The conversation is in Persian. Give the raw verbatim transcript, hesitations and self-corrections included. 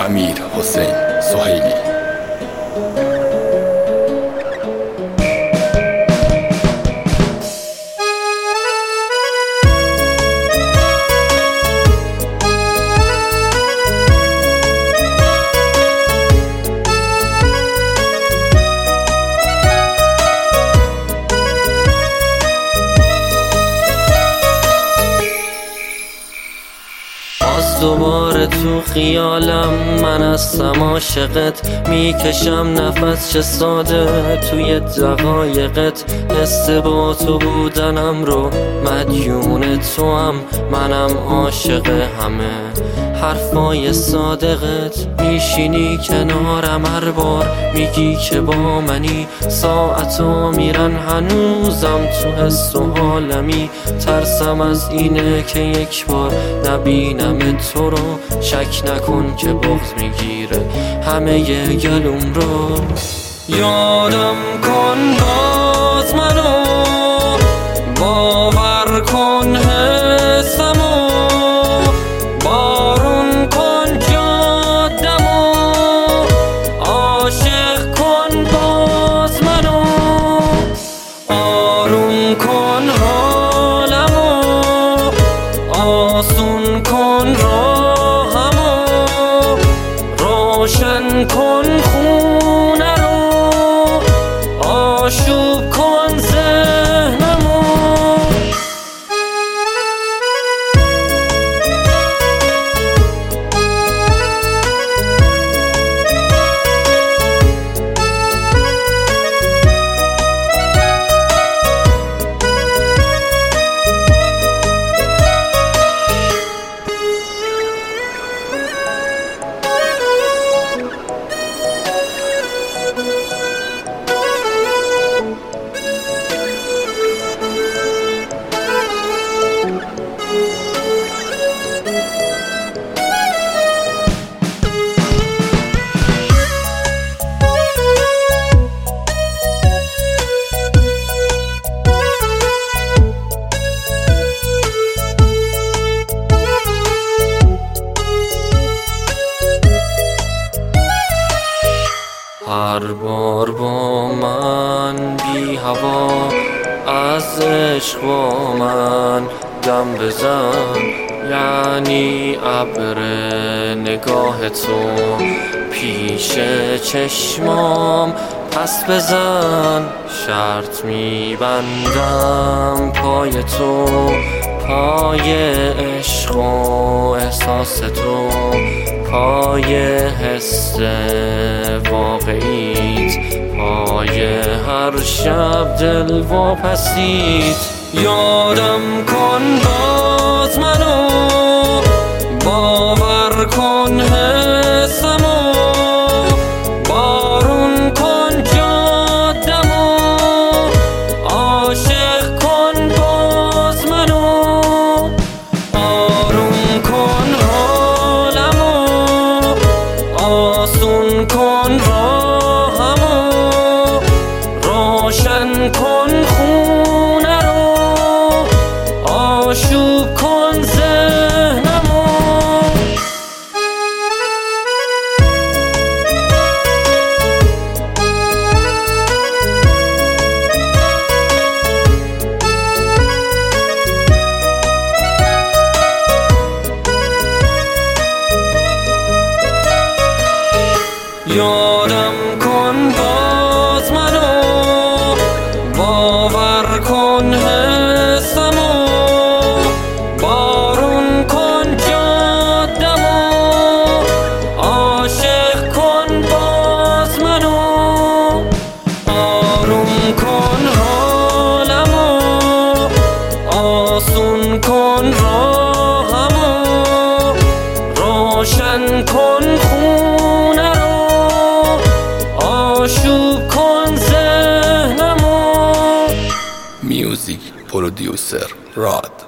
امیر حسین سهیلی. دوباره تو خیالم من هستم عاشقت، میکشم نفس چه ساده توی دقایقت، حس با تو بودنم رو مدیون تو هم، منم عاشق همه حرفای صادقت، میشینی کنارم هر بار میگی که با منی، ساعتا میرن هنوزم تو حس و حالمی، ترسم از اینه که یک بار نبینم تو رو، شک نکن که بغض میگیره همه ی گلوم رو، یادم کن باز منو، باور کن حسمو، بارون کن جادمو، عاشق کن باز منو، آروم کن حالمو، آسون کن راهمو، روشن کن خونه رو، آشوب کن ذهنمو. هر بار با من بی هوا از عشق با من دم بزن، یعنی ابر نگاه تو پیش چشمام پس بزن، شرط میبندم پای تو، پای عشق و احساس تو، پای حس واقعیت، پای هر شب دل واپسیت، یادم کن باز منو، باور کن حسمو، بارون کن جادمو، عاشق کن باز منو، آروم کن حالمو، آسون کن راهمو، روشن کن خونه رو، آشوب کن ذهنمو. یادم کن باز منو، باور کن حسمو، بارون کن جادمو، عاشق کن باز منو، آروم کن حالمو، آسون کن راهمو، روشن کن خونه رو، آشوب کن ذهنمو. میوزیک پرودیوسر راد.